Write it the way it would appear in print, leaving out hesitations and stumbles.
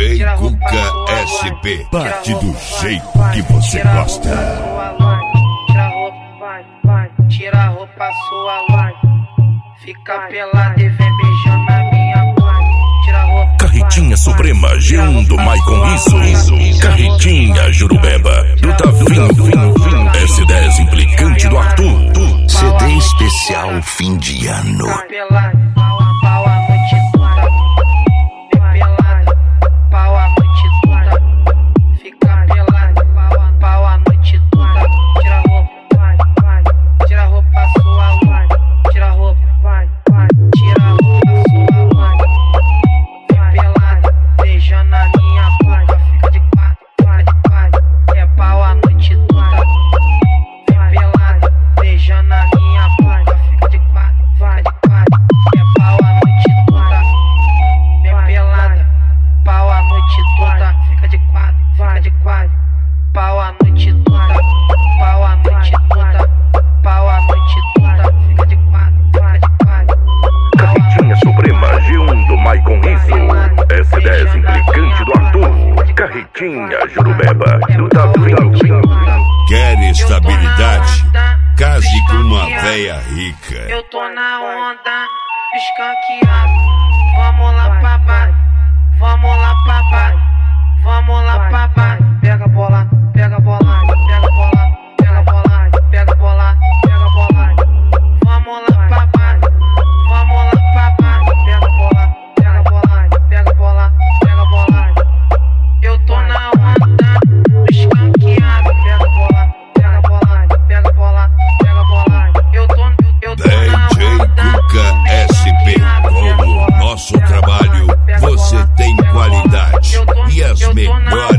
DJ Cuca SP, bate do jeito que você gosta. Tira a roupa, vai, tira a roupa sua, vai. Fica pelada e vem beijando na minha mãe. Tira a roupa. Carretinha Suprema, G1 do Maicon Isso. Carretinha Jurubeba, do Tavinho. S10 implicante do Arthur. CD especial fim de ano. Fica pelada, pau a noite toda. Pelada, pau a noite toda. Fica pelada, pau a noite toda. Tira a roupa, vai. Tira a roupa sua, vai. Tira a roupa, vai. Tira a roupa sua, vai. Vem pelada, beijando a minha boca. Fica de quatro. É pau a noite toda. Vem pelada, beijando a minha boca. Fica de quatro. É pau a noite toda. Vem pelada, pau a noite toda. Fica de quatro. Pau a noite toda. Pau a noite toda. Pau a noite toda. Fica de quatro. Carretinha Suprema, G1 do Maicon Isso. S10 implicante do Arthur. Carretinha Jurubeba, do Tavinho. Quer estabilidade? Case com uma véia rica. Eu tô na onda, escanqueado. Vamos lá, papai. Vamos lá, papai. Vamos lá, papai. Pega a bola, pega a bola, pega a bola, pega a bola, pega a bola, pega a bola. Vamos lá, papai. Vamos lá, papai. Pega a bola, pega a bola, pega a bola, pega a bola. Eu tô na onda, escanqueado. Pega a bola, pega a bola, pega a bola, pega a bola. Eu tô na DJ onda. Cuca SP, como nosso trabalho, você tem qualidade e as melhores